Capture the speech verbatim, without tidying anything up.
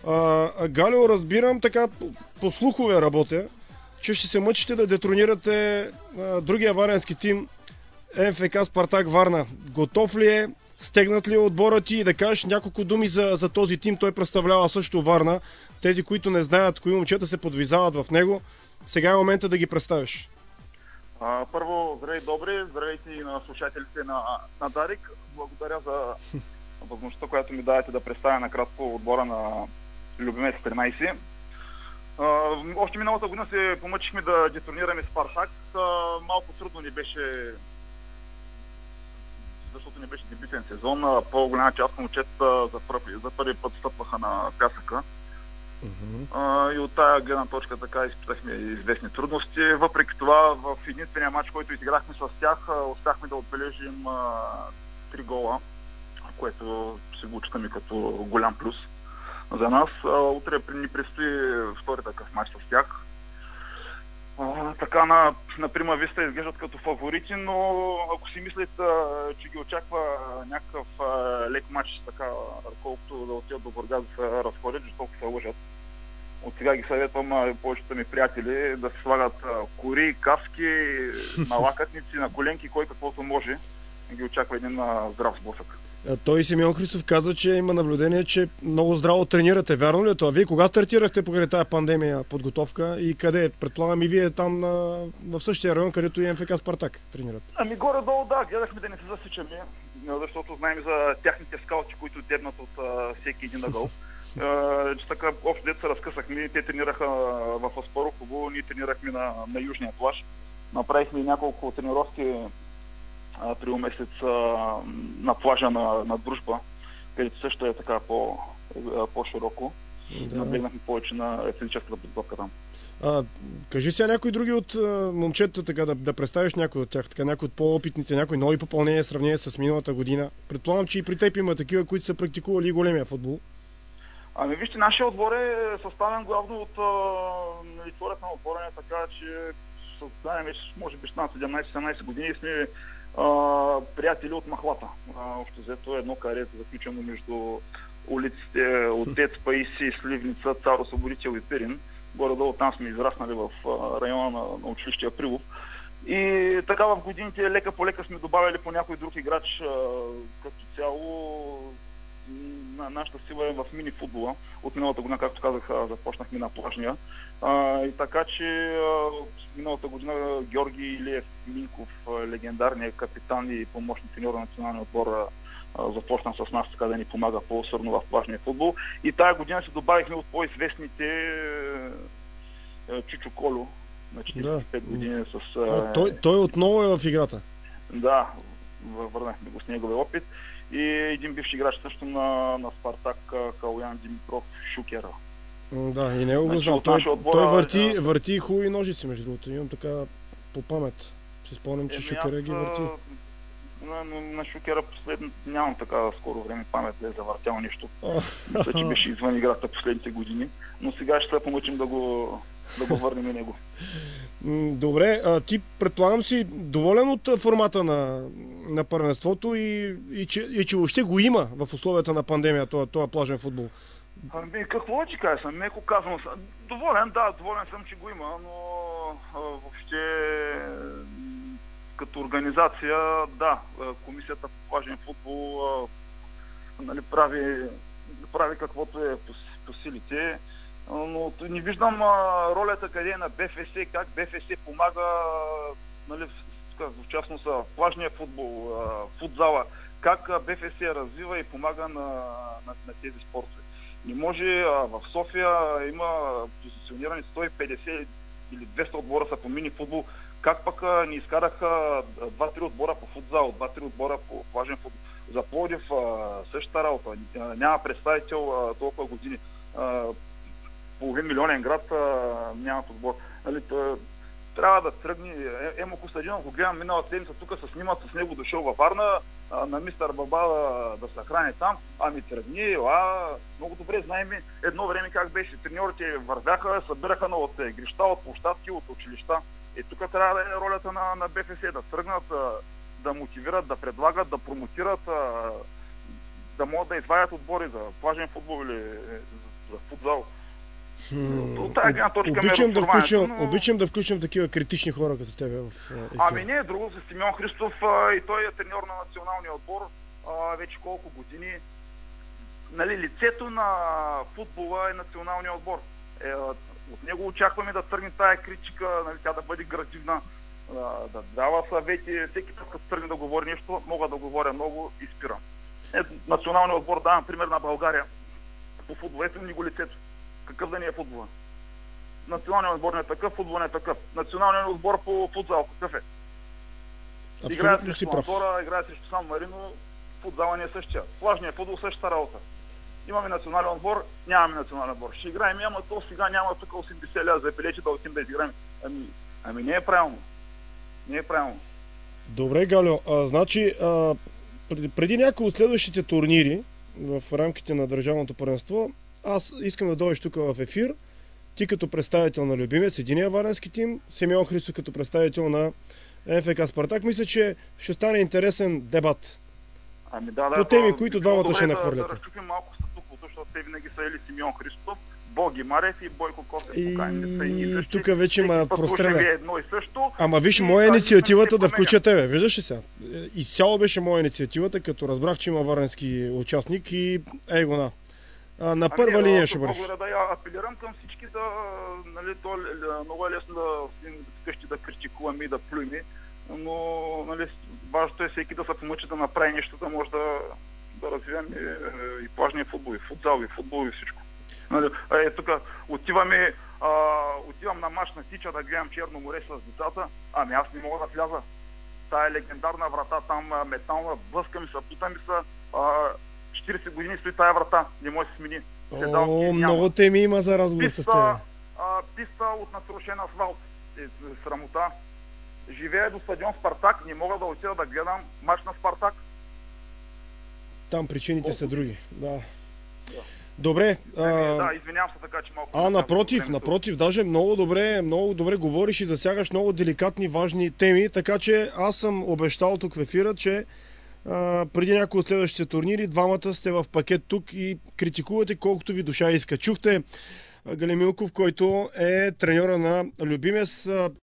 А, Галио, разбирам така, по, по слухове работя, че ще се мъчите да детронирате а, другия варенски тим МФК Спартак Варна. Готов ли е? Стегнат ли е отбора ти и да кажеш няколко думи за, за този тим? Той представлява също Варна. Тези, които не знаят кои момчета се подвизават в него, сега е момента да ги представиш. А, първо, здравей добри, здравейте и на слушателите на, на Дарик. Благодаря за възможността, която ми давате да представя накратко отбора на Любимец тринайсет. А, още миналата година се помъчихме да детронираме Спартак. А, малко трудно ни беше, защото не беше дебютен сезон. А по-голяма част на момчета за първи, за първи път стъпваха на пясъка. Uh-huh. А, и от тая гледна точка така изпитахме известни трудности. Въпреки това, в единствения матч, който изиграхме с тях, успяхме да отбележим а, три гола, което се го читаме като голям плюс за нас. А, утре ни предстои втори такъв матч с тях. А, така на, на прима виста изглеждат като фаворити, но ако си мислят, а, че ги очаква някакъв а, лек матч, така, колкото да отидат до Бургас да се разходят, защото се лъжат. От сега ги съветвам а, повечето ми приятели да се слагат а, кори, каски, на лакътници, на коленки, кой каквото може. Ги очаква един а, здрав сблъсък. Той Симеон Христов каза, че има наблюдение, че много здраво тренирате. Вярно ли е това? Вие кога стартирахте покрай тази пандемия подготовка и къде? Предполагам и вие там на, в същия район, където и МФК Спартак тренират. Ами горе-долу да, гледахме да не се засичаме, защото знаем за тяхните скаути, които дебнат от а, всеки един ъгъл. Че така общо дето се разкъсахме, те тренираха в Аспарухово, ние тренирахме на, на южния плаж. Направихме няколко тренировки април месец а, на плажа на, на Дружба, където също е така по, по-широко. Да. Наблегнахме повече на физическата подготовка там. А, кажи сега някои други от а, момчета, така, да, да представиш някой от тях, така, някой от по-опитните, някои нови попълнения в сравнение с миналата година. Предполагам, че и при теб има такива, които са практикували и големия футбол. Ами вижте, нашия отбор е съставен главно от историята на отбора, така че съставяме вече може би на седемнайсет-седемнайсет години и сме а, приятели от махлата. А, общо взето едно каре заключено между улиците Отец, Паиси, Сливница, Цар Освободител и Пирин. Горе-долу там сме израснали в а, района на, на училище Априлов. И така в годините лека по лека сме добавили по някой друг играч, а, като цяло. На нашата сила е в мини футбола. От миналата година, както казах, започнахме на плажния. А, и така, че миналата година Георги Илиев Минков, легендарният капитан и помощник треньор на националния отбор, а, започна с нас така да ни помага по-усърдно в плажния футбол. И тая година се добавихме от по-известните Чичо Колю на четирийсет и пет да. години с... А, той, той отново е в играта. Да, върнахме го с неговия опит. И един бивш играч също на, на Спартак, Калуян Димитров Шукера. Да, и него го знам. Той, отбора, той върти, да. върти хубави ножици, между другото. Имам така по памет. Се спомням, че е, Шукера аз, ги върти. На, на, на Шукера последно нямам така скоро време памет да е завъртял нещо. Мисля, че беше извън играта последните години. Но сега ще се помъчим да го, да го върнем и него. Добре, а ти предполагам си доволен от формата на, на първенството и, и, че, и че въобще го има в условията на пандемия, това, това плажен футбол? Ами какво ти кажа, съм меко казвам. Доволен, да, доволен съм, че го има, но а, въобще като организация, да, комисията по плажен футбол а, нали, прави, прави каквото е по, по силите. Но не виждам а, ролята къде е на БФС, как БФС помага, нали, в, в частност плажния футбол, а, футзала, как а, БФС развива и помага на, на, на тези спортове. Не може, а, в София има позиционирани сто и петдесет или двеста отбора са по мини футбол, как пък а, ни изкараха два-три отбора по футзал, два-три отбора по плажен футбол. За Пловдив същата работа, няма представител а, толкова години. А, половин милионен град а, нямат отбор. Нали, тъ, трябва да тръгне. Емо Костадинов го гледам миналата седмица, тук се снимат с него, дошъл във Варна, а, на мистер Баба да, да се храни там. Ами тръгни, а, много добре знаем едно време как беше. Треньорите вървяха, събираха на от игрища, от площадки, от училища. И тук трябва да е ролята на, на БФС, да тръгнат, а, да мотивират, да предлагат, да промотират, а, да могат да извадят отбори за плажен футбол или за футбол. футзал. Хм, От тази гледна точка обичам, да включим, но... обичам да включим такива критични хора като тебе в ефир. Ами не е друго за Симеон Христов а, и той е треньор на националния отбор а, вече колко години. Нали, лицето на футбола е националния отбор. Е, от него очакваме да тръгне тая критика, нали, тя да бъде градивна, да, да дава съвети. Всеки път, като тръгне да говори нещо, мога да говоря много и спирам. Е, националния отбор, давам пример на България. По футбол, ето ни го лицето. Какъв да ни е футбола? Националният отбор не е такъв, футбол не е такъв. Националният отбор по футзал какъв е? Играе срещу Андора, играе срещу Сан Марино, футзала не е същия. Плажният футбол същата работа. Имаме национален отбор, нямаме национален отбор. Ще играем, ама то сега няма тук осемдесет ля за пелечи да отидем да изиграем. Ами, ами не е правилно. Не е правилно. Добре, Галю, а, значи а, преди, преди някои от следващите турнири в рамките на държавното първенство, аз искам да дойдеш тук в ефир, ти като представител на любимец, единия варенски тим, Симеон Христов като представител на ЕФК Спартак. Мисля, че ще стане интересен дебат. Ами да, да, по теми, да, които двамата ще нахвърляте. Да, да разчупим малко статуквото, защото те винаги са или Симеон Христов, Боги Марев и Бойко Косев. И, и тук вече ма простреля. Едно и също. Ама виж, и моя инициативата да включа тебе. Виждаш ли сега? Изцяло беше моя инициативата, като разбрах, че има варенски участник и его на. А, на първа ами, линия ще бъдеш. Мога да я апелирам към всички да, нали, то много е лесно да вкъщи да критикуваме и да плюйме, но нали, важното е всеки да се помъчи да направи нещо, да може да, да развием и, и плажния футбол, и футзал, и футбол, и всичко. Нали, е, тук отиваме, а, отивам на мач на Тича да гледам Черно море с децата, ами аз не мога да вляза. Тая легендарна врата там, метална, блъска ми са, пута ми са, а, четирийсет години стои тая врата, не може да се смени. О, много теми има за разговор с писта, тебе. а, писта от натрошен асфалт. Е, срамота. Живея до стадион Спартак, не мога да отида да гледам мач на Спартак. Там причините Колко? са други. Да. Да. Добре. А... Да, извинявам се така, че малко... А, напротив, напротив, даже много добре, много добре говориш и засягаш много деликатни, важни теми, така че аз съм обещал тук в ефира, че а, преди някои от следващите турнири двамата сте в пакет тук и критикувате колкото ви душа иска. Чухте Галю Милков, който е треньора на любимец.